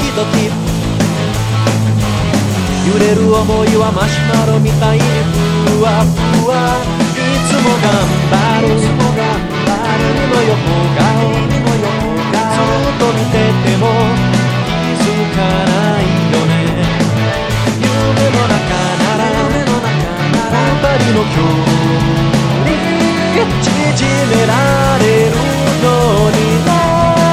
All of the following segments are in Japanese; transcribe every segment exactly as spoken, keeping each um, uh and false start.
々揺れる想いはマシュマロみたいにふわふわいつも頑張る君の横顔ずっと見てても気づかないよね夢の中なら二人の距離縮められるのにな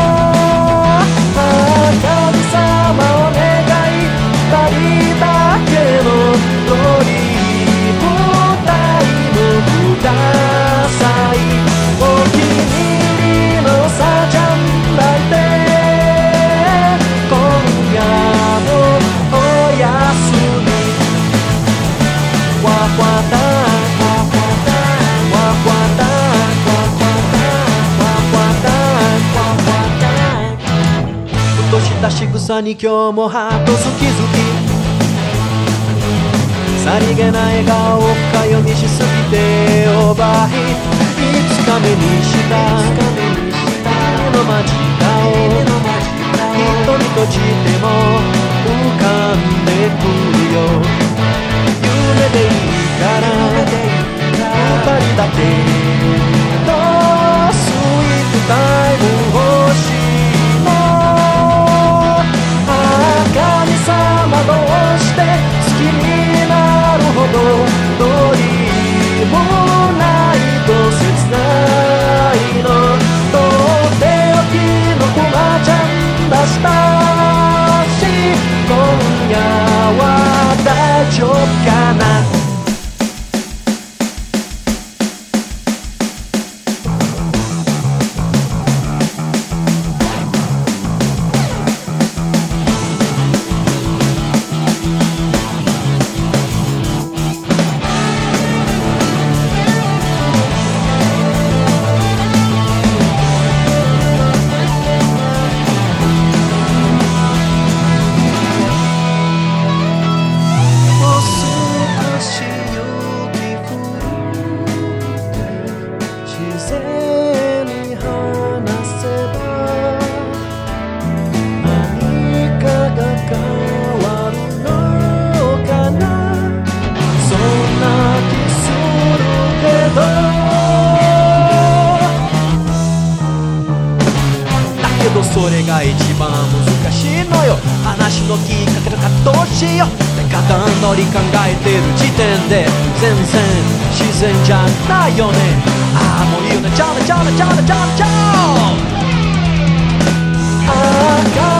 神様お願い二人だけのドリームタイムくださいお気に入りのさちゃんだって今夜もおやすみわわだわわだわわだわわだわわだわわだふとした仕草に今日もハート好き好きさりげな笑顔を深読みしすぎてオーバーヒートいつか目にした夢の間近を一人閉じても浮かんでくるよ夢でいいから二人だけのスイートタイム欲しいのああ神様どうして好きになるほどどうにもないと切ないのとっておきのコマちゃんだしたし今夜は大丈夫かなそれが一番難しいのよ話のきっかけとかどうしようって片乗り考えてる時点で全然自然じゃないよねああもういいよねちゃうねちゃうねちゃうねちゃうねちゃうああ